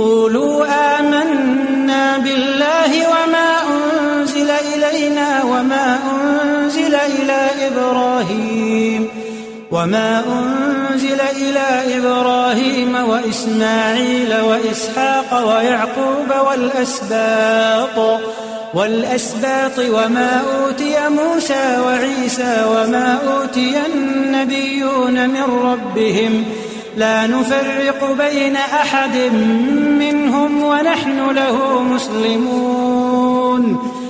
قولوا آمنا بالله وما أنزل إلينا وما أنزل إلى إبراهيم وإسماعيل وإسحاق ويعقوب والأسباط وما أوتي موسى وعيسى وما أوتي النبيون من ربهم لا نفرق بين أحد منهم ونحن له مسلمون